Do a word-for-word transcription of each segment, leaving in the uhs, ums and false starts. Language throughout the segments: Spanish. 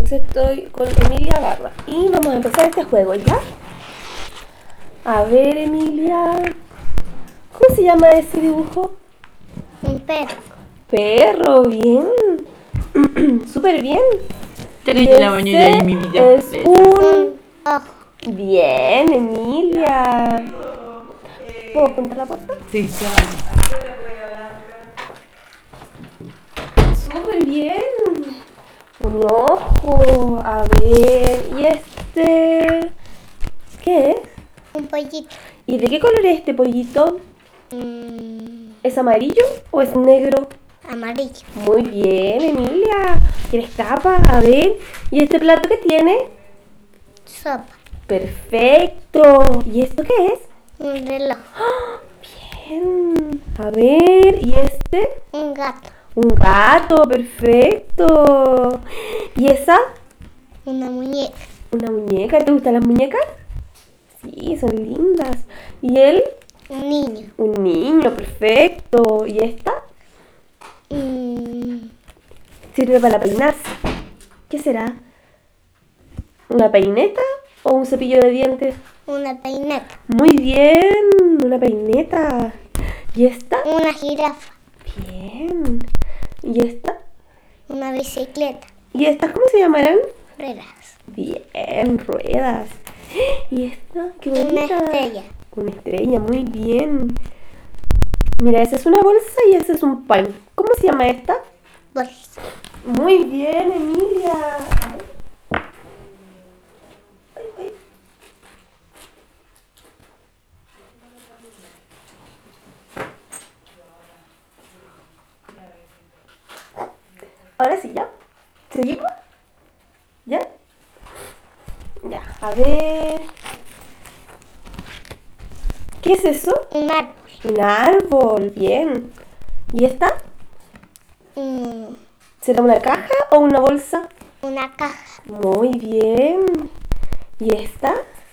Entonces estoy con Emilia Barra y vamos a empezar este juego, ¿ya? A ver, Emilia, ¿cómo se llama ese dibujo? Un perro. Perro, bien. Súper bien. Tres Y de la mañana ese y mi vida. es un... Un ojo. Bien, Emilia. ¿Puedo apuntar la puerta? Sí, claro. Súper bien. Un ojo. A ver, ¿y este? ¿Qué es? Un pollito. ¿Y de qué color es este pollito? Mm, ¿Es amarillo o es negro? amarillo. Muy bien, Emilia. ¿Quieres capa? A ver. ¿Y este plato qué tiene? Sopa. Perfecto. ¿Y esto qué es? Un reloj. Bien. A ver. ¿Y este? Un gato. Un gato. Perfecto. ¿Y esa? Una muñeca. Una muñeca. ¿Te gustan las muñecas? Sí, son lindas. ¿Y él? Un niño. Un niño. Perfecto. ¿Y esta? Mm, Sirve para peinarse. ¿Qué será? ¿Una peineta o un cepillo de dientes? una peineta. Muy bien, una peineta. ¿Y esta? Una jirafa. Bien. ¿Y esta? Una bicicleta. ¿Y estas cómo se llamarán? Ruedas. Bien, ruedas. ¿Y esta? Qué Una bonita. estrella. Una estrella, muy bien. Mira, esa es una bolsa y ese es un pan. ¿Cómo se llama esta? Bolsa. Muy bien, Emilia. Ay, ay. Ahora sí, ¿ya? ¿Seguimos? ¿Ya? Ya, a ver. ¿Qué es eso? Un árbol. Un árbol, bien. ¿Y esta? Mm, ¿Será una caja o una bolsa? una caja. Muy bien. ¿Y esta?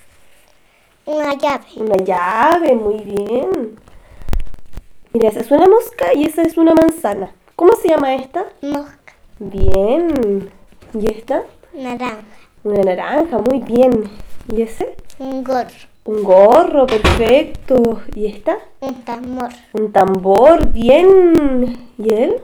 Una llave. Una llave, muy bien. Mira, esa es una mosca y esa es una manzana. ¿Cómo se llama esta? Mosca. Bien. ¿Y esta? Naranja. Una naranja, muy bien. ¿Y ese? Un gorro. Un gorro, perfecto. ¿Y esta? Un tambor. Un tambor, bien. ¿Y él?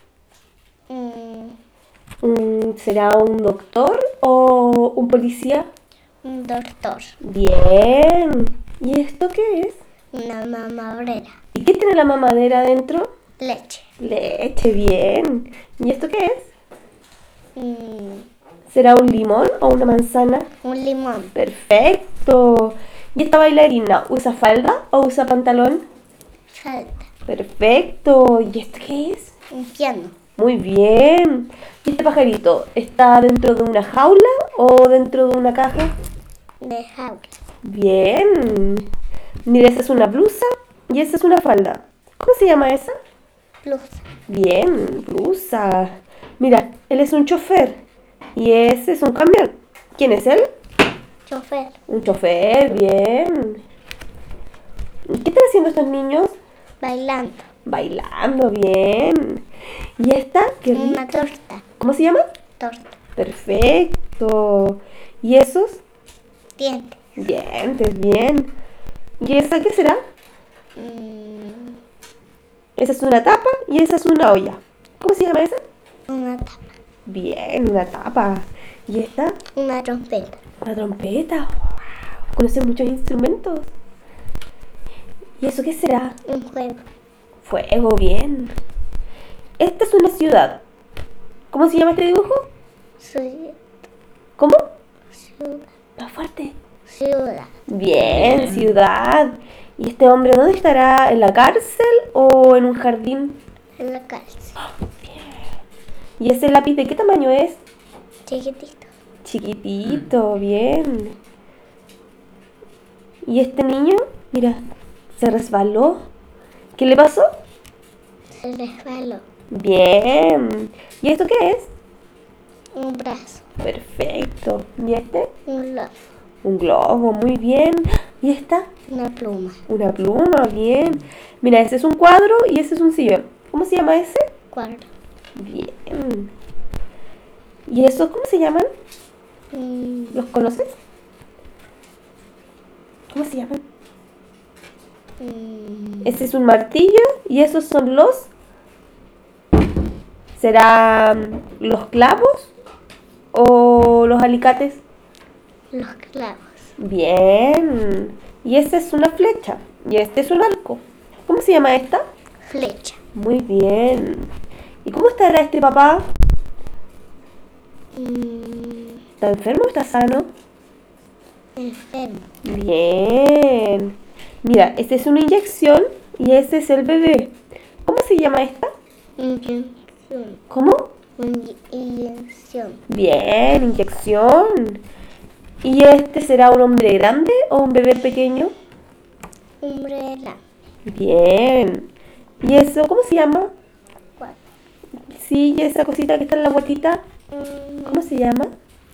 Mm, Mm, ¿Será un doctor o un policía? un doctor. Bien. ¿Y esto qué es? Una mamadera. ¿Y qué tiene la mamadera adentro? Leche. Leche, bien. ¿Y esto qué es? Mm, ¿Será un limón o una manzana? un limón. Perfecto. ¿Y esta bailarina usa falda o usa pantalón? Falta. Perfecto. ¿Y esto qué es? Un piano. Muy bien. ¿Y este pajarito está dentro de una jaula o dentro de una caja? De jaula. Bien. Mira, esa es una blusa y esa es una falda. ¿Cómo se llama esa? Blusa. Bien, blusa. Mira, él es un chofer y ese es un camión. ¿Quién es él? Chofer. Un chofer, bien. ¿Qué están haciendo estos niños? Bailando. Bailando, bien. ¿Y esta? ¿Qué Una rica. torta. ¿Cómo se llama? Torta. Perfecto. ¿Y esos? Diente. Dientes, bien. ¿Y esa qué será? Mm, Esa es una tapa y esa es una olla. ¿Cómo se llama esa? una tapa. Bien, una tapa. ¿Y esta? Una trompeta. Una trompeta. Wow. Conoce muchos instrumentos. ¿Y eso qué será? Un juego. Fuego, bien. Esta es una ciudad. ¿Cómo se llama este dibujo? Ciudad. ¿Cómo? Ciudad. Más fuerte. Ciudad. Bien, ciudad. ¿Y este hombre dónde estará? ¿En la cárcel o en un jardín? En la cárcel. ¿Y ese lápiz de qué tamaño es? Chiquitito. Chiquitito, bien. ¿Y este niño? Mira, se resbaló. ¿Qué le pasó? Se resbaló. Bien. ¿Y esto qué es? Un brazo. Perfecto. ¿Y este? Un globo. Un globo, muy bien. ¿Y esta? Una pluma. Una pluma, bien. Mira, ese es un cuadro y ese es un sillón. ¿Cómo se llama ese? Cuadro. Bien. ¿Y esos cómo se llaman? Mm, ¿Los conoces? ¿Cómo se llaman? mm, Ese es un martillo y esos son los... ¿Serán los clavos o los alicates? los clavos. Bien. Y esa es una flecha y este es un arco. ¿Cómo se llama esta? Flecha. Muy bien. ¿Y cómo estará este papá? Mm, ¿Está enfermo o está sano? enfermo. Bien. Mira, esta es una inyección y ese es el bebé. ¿Cómo se llama esta? Inyección. ¿Cómo? Inye- Inyección. Bien, inyección. ¿Y este será un hombre grande o un bebé pequeño? Umbrella. Bien. ¿Y eso cómo se llama? ¿Cuál? Sí, y esa cosita que está en la guatita, Mm, ¿cómo se llama?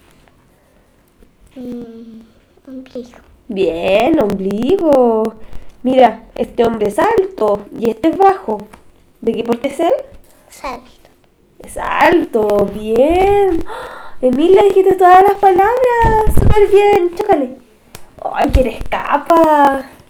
mm, ombligo. Bien, ombligo. Mira, este hombre es alto y este es bajo. ¿De qué porte es él? Salto. Es alto, bien. ¡Ah! Emilia, dijiste todas las palabras. Súper bien, chócale. Ay, que eres capa.